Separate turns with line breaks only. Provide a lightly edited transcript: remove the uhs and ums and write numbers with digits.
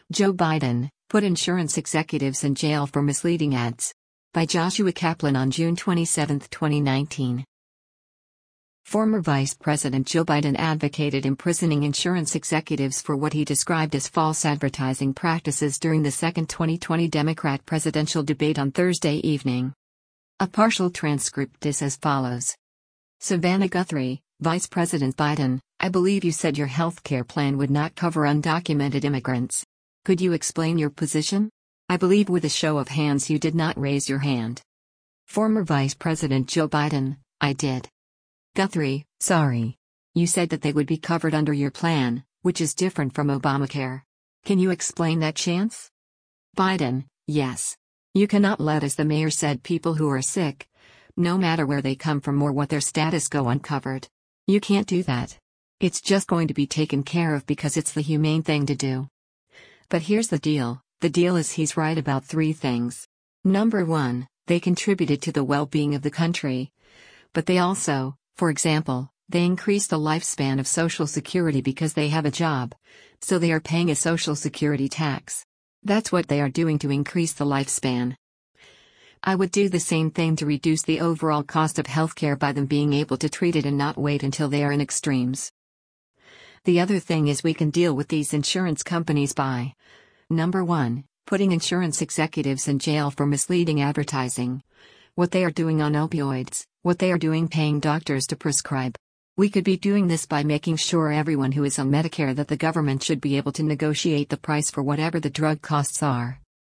Joe Biden put insurance executives in jail for misleading ads. By Joshua Kaplan on June 27, 2019. Former Vice President Joe Biden advocated imprisoning insurance executives for what he described as false advertising practices during the second 2020 Democrat presidential debate on Thursday evening. A partial transcript is as follows. Savannah Guthrie, Vice President Biden, I believe you said your health care plan would not cover undocumented immigrants. Could you explain your position? I believe with a show of hands you did not raise your hand. Former Vice President Joe Biden, I did. Guthrie, sorry. You said that they would be covered under your plan, which is different from Obamacare. Can you explain that chance? Biden, yes. You cannot let, as the mayor said, people who are sick, no matter where they come from or what their status, go uncovered. You can't do that. It's just going to be taken care of because it's the humane thing to do. But here's the deal. The deal is he's right about three things. Number one, they contributed to the well-being of the country. But they also, for example, they increase the lifespan of Social Security because they have a job. So they are paying a Social Security tax. That's what they are doing to increase the lifespan. I would do the same thing to reduce the overall cost of healthcare by them being able to treat it and not wait until they are in extremes. The other thing is we can deal with these insurance companies by Number 1, putting insurance executives in jail for misleading advertising. What they are doing on opioids, what they are doing paying doctors to prescribe. We could be doing this by making sure everyone who is on Medicare that the government should be able to negotiate the price for whatever the drug costs are.